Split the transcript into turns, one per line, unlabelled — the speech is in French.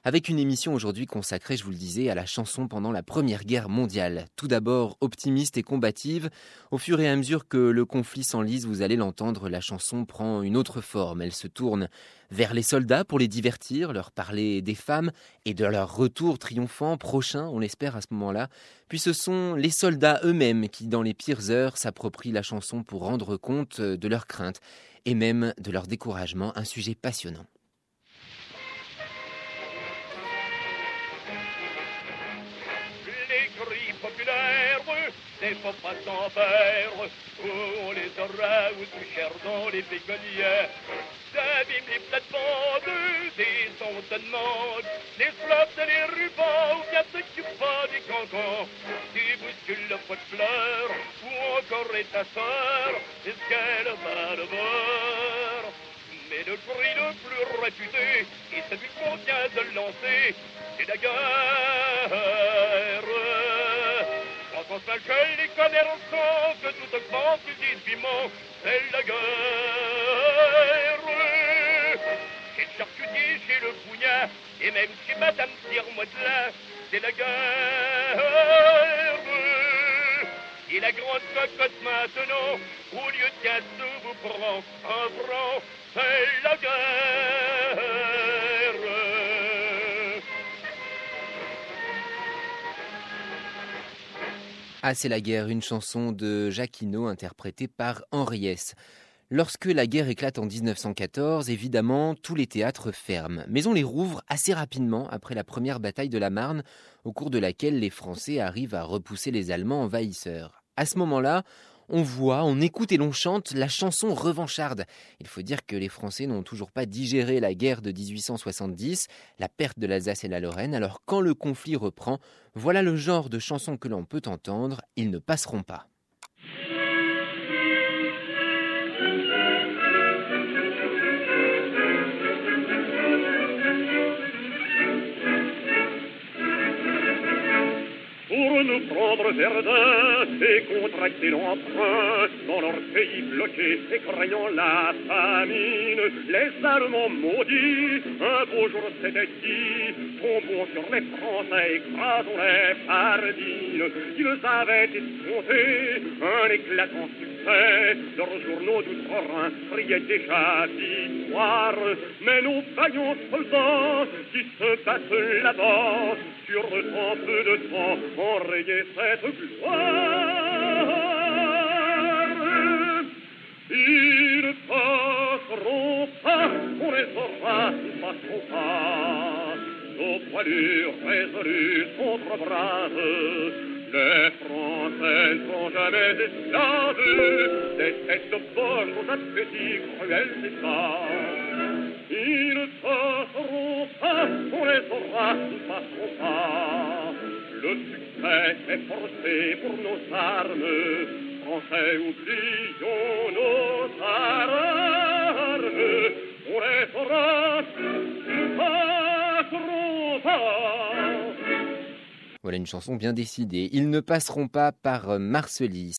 avec une émission aujourd'hui consacrée, je vous le disais, à la chanson pendant la Première Guerre mondiale. Tout d'abord optimiste et combative, au fur et à mesure que le conflit s'enlise, vous allez l'entendre, la chanson prend une autre forme. Elle se tourne vers les soldats pour les divertir, leur parler des femmes et de leur retour triomphant prochain, on l'espère à ce moment-là. Puis ce sont les soldats eux-mêmes qui, dans les pires heures, s'approprient la chanson pour rendre compte de leurs craintes et même de leur découragement, un sujet passionnant.
Les cris populaires ne faut pas s'en faire. On les aura ou touchèrent dans les bégonières. D'abîme les plates-bandes, des ondes, les flottes et les rubans, ou bien s'occupe pas des cancans. Tu bouscules le pot de fleurs, ou encore est ta sœur, est-ce qu'elle va le voir? Mais le cri le plus réputé, et celui qu'on vient de lancer, c'est la guerre. Quand on se chez les commerçants, que tout augmente, ils disent vivement, c'est la guerre. Chez le charcutier, chez le pougnat, et même chez Madame Tire-Modelin, c'est la guerre. Et la grande cocotte maintenant, au lieu de 15 sous, vous prend un franc, c'est la guerre.
Ah, c'est la guerre, une chanson de Jacquino interprétée par Henri Hess. Lorsque la guerre éclate en 1914, évidemment, tous les théâtres ferment. Mais on les rouvre assez rapidement après la première bataille de la Marne, au cours de laquelle les Français arrivent à repousser les Allemands envahisseurs. À ce moment-là, on voit, on écoute et l'on chante la chanson revancharde. Il faut dire que les Français n'ont toujours pas digéré la guerre de 1870, la perte de l'Alsace et la Lorraine. Alors quand le conflit reprend, voilà le genre de chanson que l'on peut entendre, ils ne passeront pas.
Pour nous prendre Verdun et contracter l'emprunt dans leur pays bloqué et craignant la famine, les Allemands maudits, un beau jour c'était dit, tombons sur les Français, écrasons les fardines. Ils avaient escompté un éclatant succès, leurs journaux d'outre-Rhin criaient déjà victoire, mais nos vaillants soldats qui se battent là-bas, sur tant peu de temps, enrayer cette gloire. Ils ne passeront pas, on les aura, ils passeront pas. Nos poilus résolus sont trop braves. Les Français ne sont jamais esclaves des têtes de poche aux appétits cruels et ça. Ils ne passeront pas, on les aura, ils passeront pas. Le succès est forcé pour nos armes. Français, oublions nos armes. On les aura, ils passeront pas.
Voilà une chanson bien décidée. Ils ne passeront pas par Marcely.